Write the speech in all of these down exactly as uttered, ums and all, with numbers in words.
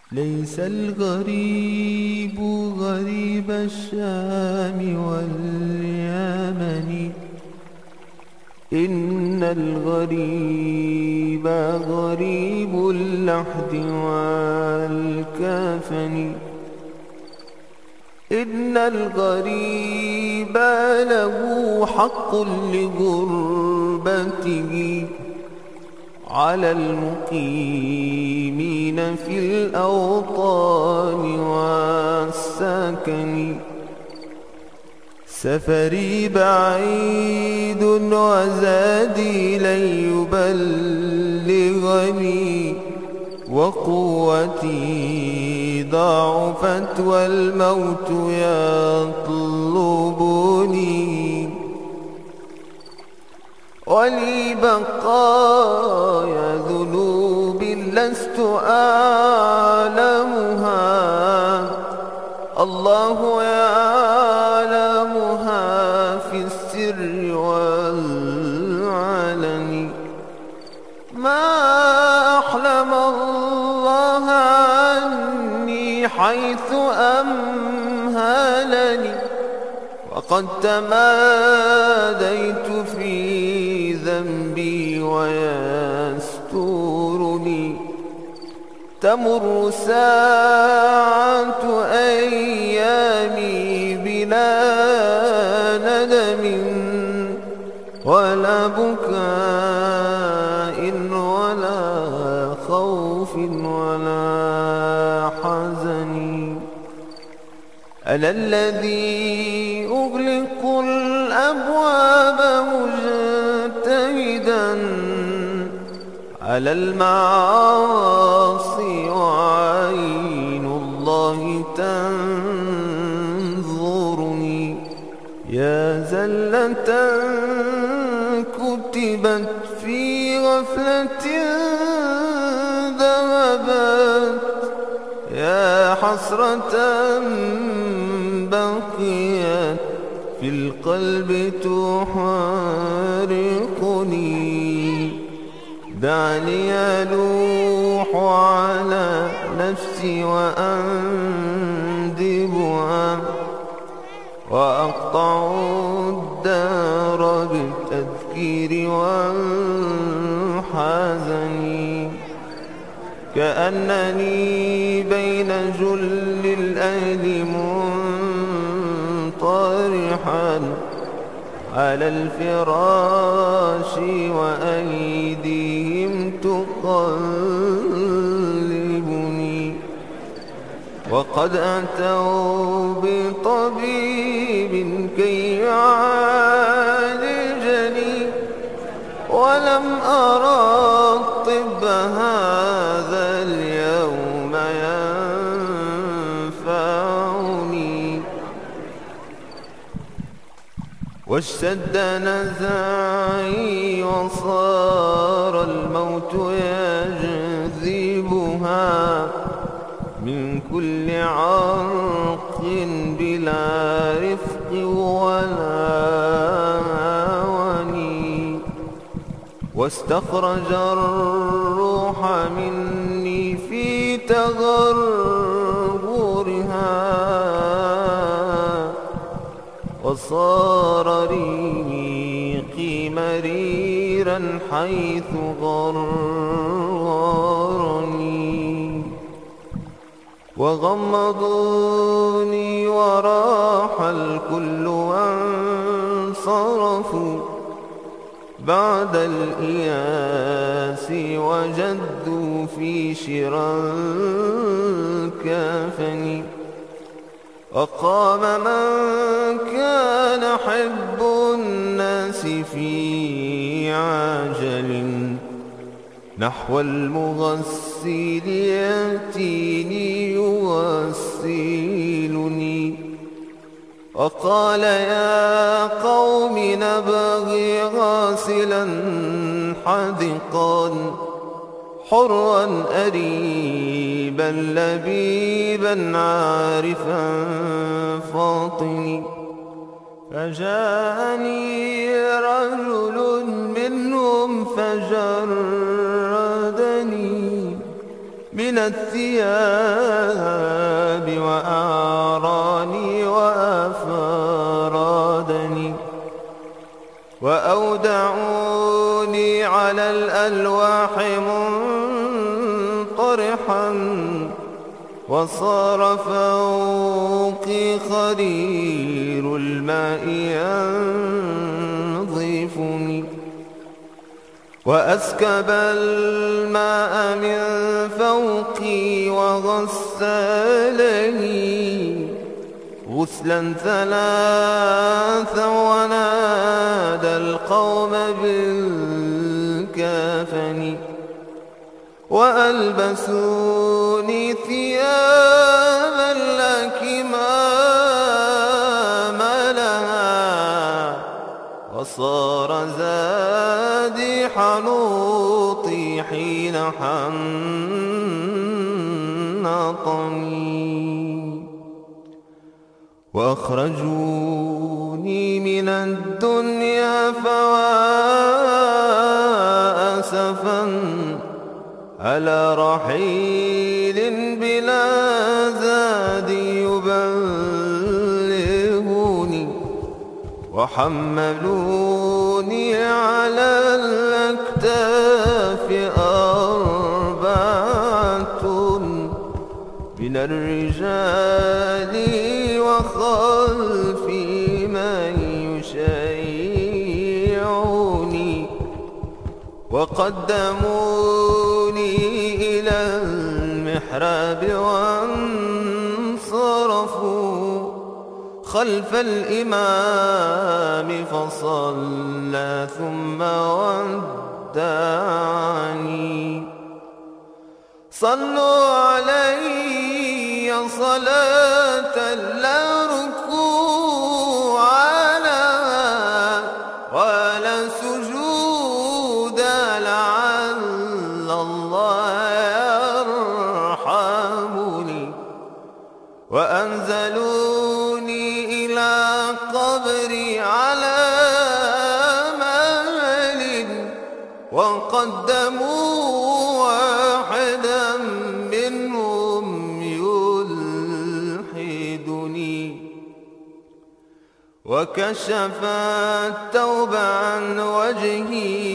ليس الغريب غريب الشام واليمن، إن الغريب غريب اللحد والكفن. إن الغريب له حق لغربته على المقيمين في الأوطان والسكن. سفري بعيد وزادي لن يبلغني، وقوتي ضعفت والموت يطلبني، ولي بقايا ذنوب لست أعلمها، الله يعلمها في السر والعلن. ما أحلم الله عني حيث أمهلني، وقد تماديت في ذنبي ويستورني. تمر ساعة أيامي بلا ندم ولا بكاء ولا خوف ولا حزن. أنا الذي أغلق الأبواب مجتهدا على المعاصي، وعين الله تنظرني. يا زلة كتبت في غفلة ذهبت، يا حسرة بقيت في القلب تحرقني. دعني ألوح على نفسي وأندبها، وأقطع الدار بالتذكير والحزن. كأنني بين جل الأهل منطرحا على الفراش، وأيديهم تقلبني. وقد أتوا بطبيب كي يعالجني، ولم أرى الطب هذا اليوم ينفعني. واشتد نزعي وصار الموت يجذبها من كل عرق بلا رفق ولا هوان. واستخرج الروح مني في تغرغرها، وصار ريقي مريرا حيث غررني. وغمضوني وراح الكل وانصرفوا بعد الإياس، وجدوا في شرى الكفن. وقام من كان حب الناس في عجل نحو المغسل يأتيني يغسلني. وقال يا قوم نبغي غاسلا حدقا، حرا أريبا لبيبا عارفا فاطني. فجاءني رجل منهم فجردني من الثياب وأودعوني على الألواح منطرحا، وصار فوقي خرير الماء ينظفني، وأسكب الماء من فوقي وغسلني غسلا ثلاثا، ونادى القوم بالكافن، وألبسوني ثيابا لا كمام لها، وصار زادي حنوطي حين حنطني، وأخرجوني من الدنيا فواسفا على رحيل بلا زاد يبلغني، وحملوني على الأكتاف أربعة من الرجال، وخلفي من يشيعني، وقدموني إلى المحراب وانصرفوا خلف الإمام فصلى ثم ودعني. صلوا علي صلاة لا ركوع لها ولا سجود، لعل الله يرحمني. وأنزلوني إلى قبري على مهل، وقدموا واحدا منهم يلحدني، وكشف الثوب عن وجهي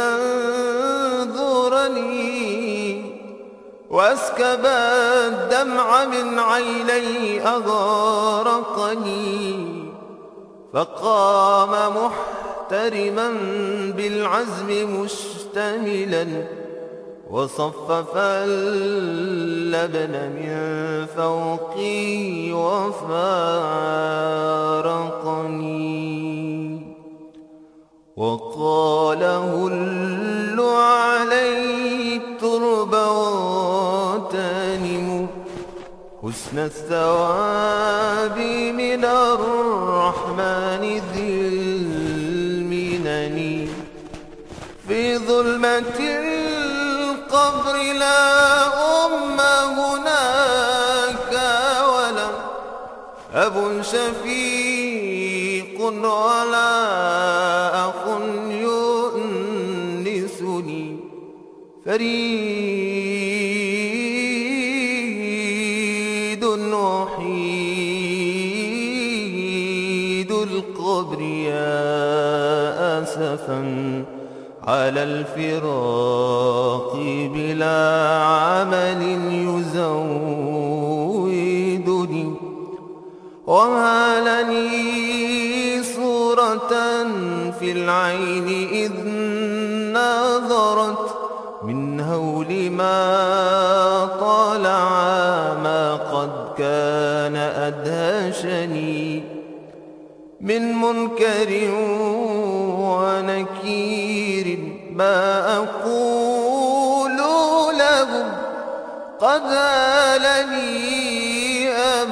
لينظرني، واسكب الدمع من عيني أغرقني، فقام محترما بالعزم مشتملا، وصفف اللبن من فوقي وفارقني، وقال هل علي الترب وتنم حسن الثواب من الرحمن ذي المنن. في ظلمة القبر لا أم هناك ولا أب شفيق ولا أخ يؤنسني، فريد وحيد القبر يا أسفا على الفراق بلا عمل يزودني، وهالني صورة في العين إذ نظرت من هول ما طالع ما قد كان أدهشني، من منكر ونكير ما أقول لهم، قد هالني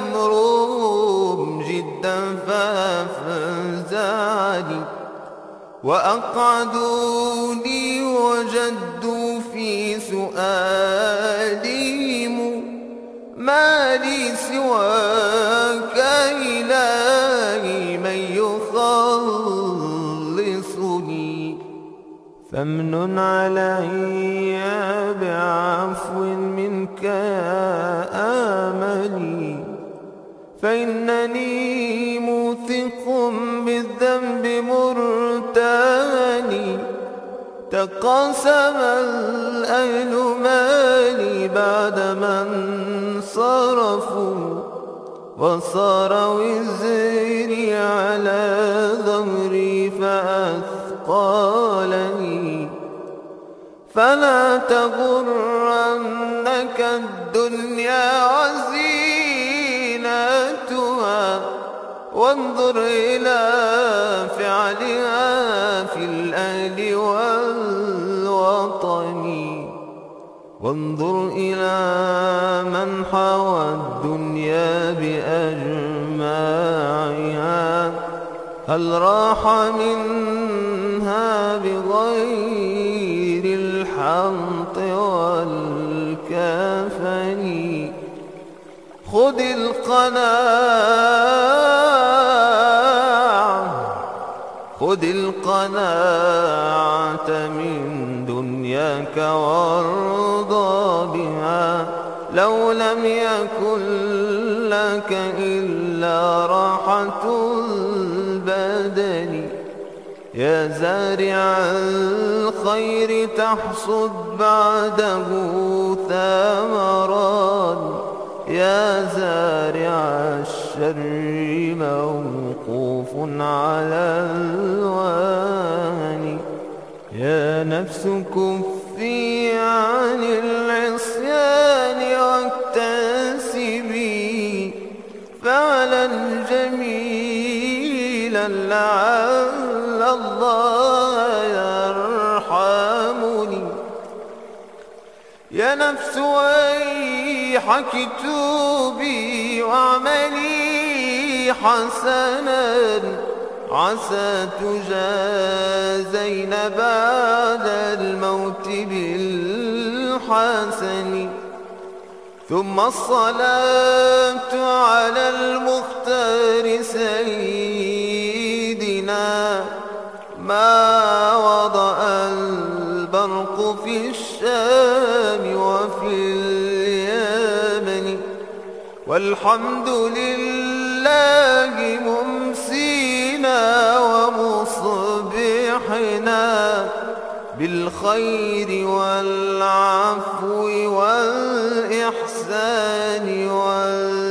أمرهم جدا فافزعني، وأقعدوني وجدوا في سؤالهم ما لي سواك إلهي من يخلصني، فامنن علي بعفو منك يا آملي، فإنني موثق بالذنب مرتاب تقاسم الأهل مالي بعدما انصرفوا، وصار وزري على ظهري فأثقلني. فلا تغرنك الدنيا وزينتها، وانظر إلى فعلها في الأهل والوطن. وانظر إلى من حوى الدنيا بأجمعها، هل راح منها بغير الحنط والكفن. خذ القناعة خذ القناعة من دنياك وارضى بها، لو لم يكن لك إلا راحة البدن. يا زارع الخير تحصد بعده ثمرا، يا زارع الشر موقوف على الوهن. يا نفس كفي عن العصيان واكتسبي فعلا جميلا لعل الله يرحمني. يا نفس ويحك توبي واعملي حسنا، عسى تجازين بعد الموت بالحسن. ثم الصلاة على المختار سيدنا، ما وضع البرق في الشام وفي اليمن. والحمد لله ممسينا ومصبحنا بالخير والعفو والإحسان وال